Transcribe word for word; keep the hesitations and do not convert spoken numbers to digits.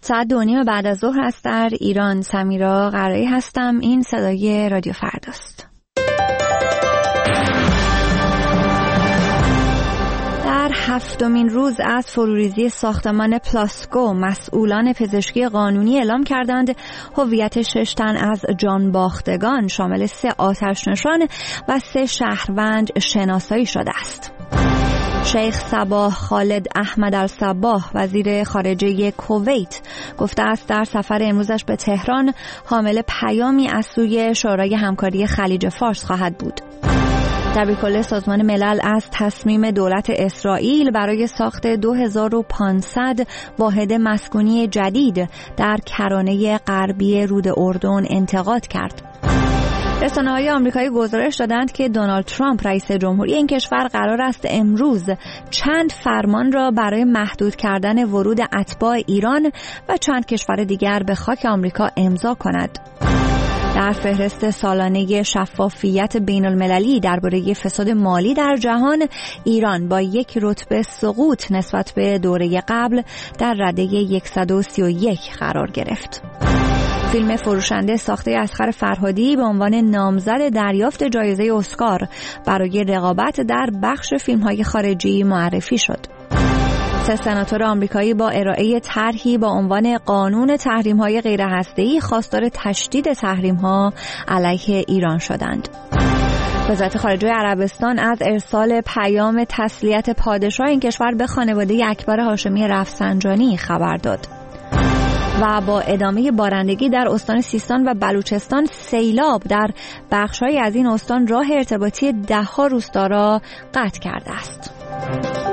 ساعت دو نیم بعد از ظهر است در ایران. سمیرا قرایی هستم. این صدای رادیو فرداست. در هفتمین روز از فروریزی ساختمان پلاسکو مسئولان پزشکی قانونی اعلام کردند هویت شش تن از جانباختگان شامل سه آتش‌نشان و سه شهروند شناسایی شده است. شیخ صباح خالد احمد الصباح وزیر خارجه کویت گفته است در سفر امروزش به تهران حامل پیامی از سوی شورای همکاری خلیج فارس خواهد بود. دبیرکل سازمان ملل از تصمیم دولت اسرائیل برای ساخت دو هزار و پانصد واحد مسکونی جدید در کرانه غربی رود اردن انتقاد کرد. رسانه‌های آمریکایی گزارش دادند که دونالد ترامپ رئیس جمهوری این کشور قرار است امروز چند فرمان را برای محدود کردن ورود اتباع ایران و چند کشور دیگر به خاک آمریکا امضا کند. در فهرست سالانه شفافیت بین المللی درباره فساد مالی در جهان، ایران با یک رتبه سقوط نسبت به دوره قبل در رده صد و سی و یک قرار گرفت. فیلم فروشنده ساخته اصغر فرهادی به عنوان نامزد دریافت جایزه اسکار برای رقابت در بخش فیلم‌های خارجی معرفی شد. سه سناتور آمریکایی با ارائه طرحی با عنوان قانون تحریم‌های غیرهسته‌ای خواستار تشدید تحریم‌ها علیه ایران شدند. وزارت خارجه عربستان از ارسال پیام تسلیت پادشاه این کشور به خانواده اکبر هاشمی رفسنجانی خبر داد. و با ادامه بارندگی در استان سیستان و بلوچستان، سیلاب در بخش‌های از این استان راه ارتباطی ده‌ها روستا را قطع کرده است.